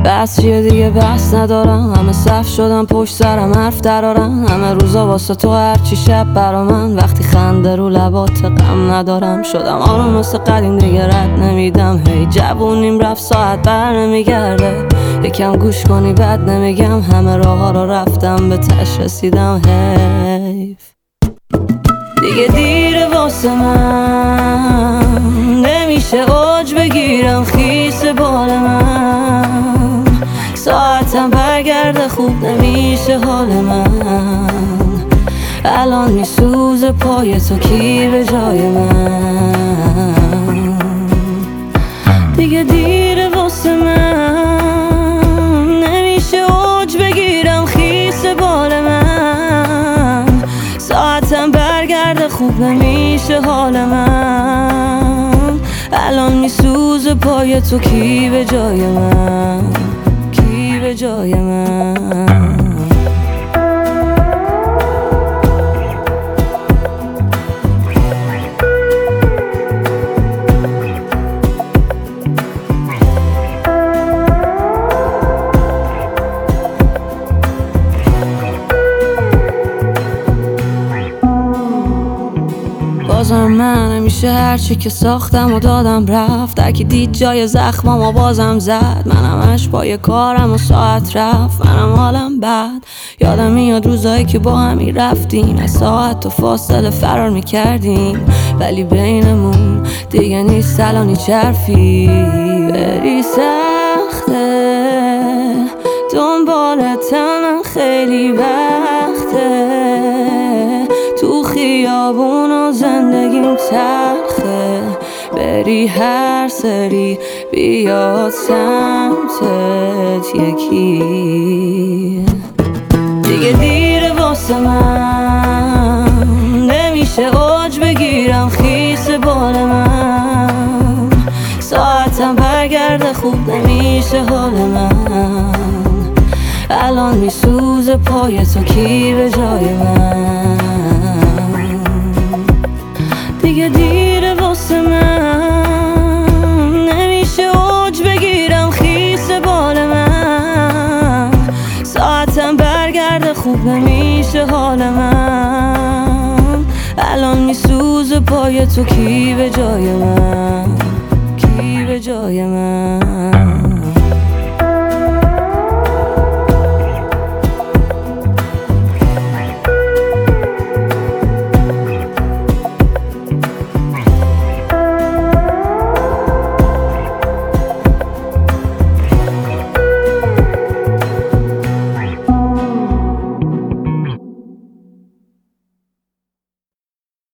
بس چیه دیگه بس ندارم، همه صف شدم پشت سرم حرف درارم، همه روزا واسه تو هرچی شب برا من، وقتی خنده رو لبات غم ندارم. شدم آروم مثل قدیم دیگه رد نمیدم، هی جوونیم رفت ساعت بر نمیگرده، یکم گوش کنی بد نمیگم، همه راه ها رو رفتم به تش رسیدم. حیف دیگه دیره واسه من، نمیشه اوج بگیرم خیس بال من، ساعتم برگرده خوب نمیشه حال من، الان میسوزه پای تو کی به جای من. دیگه دیره واسه من، نمیشه اوج بگیرم خیس بال من، ساعتم برگرده خوب نمیشه حال من، الان میسوزه پای تو کی به جای من، کی به جای من. بازم من همیشه هرچی که ساختم و دادم رفت، هرکی دید جای زخمم و بازم زد، منم همش پای کارم و ساعت رفت، منم حالم بد. یادم میاد روزایی که با همی رفتیم، از ساعت و فاصله فرار میکردیم، ولی بینمون دیگه نیست الان هیچ حرفی. بری سخته دنبالتم خیلی وقته، تو خیابون و زندگیم تلخه، بری هر سری بیاد سمتت یکی. دیگه دیره واسه من، نمیشه اوج بگیرم خیس بال من، ساعتم برگرده خوب نمیشه حال من، الان میسوزه پای تو کی به جای من. دیگه دیره واسه من، نمیشه اوج بگیرم خیس بال من، ساعتم برگرده خوب نمیشه حال من، الان میسوزه پای تو کی به جای من، کی به جای من.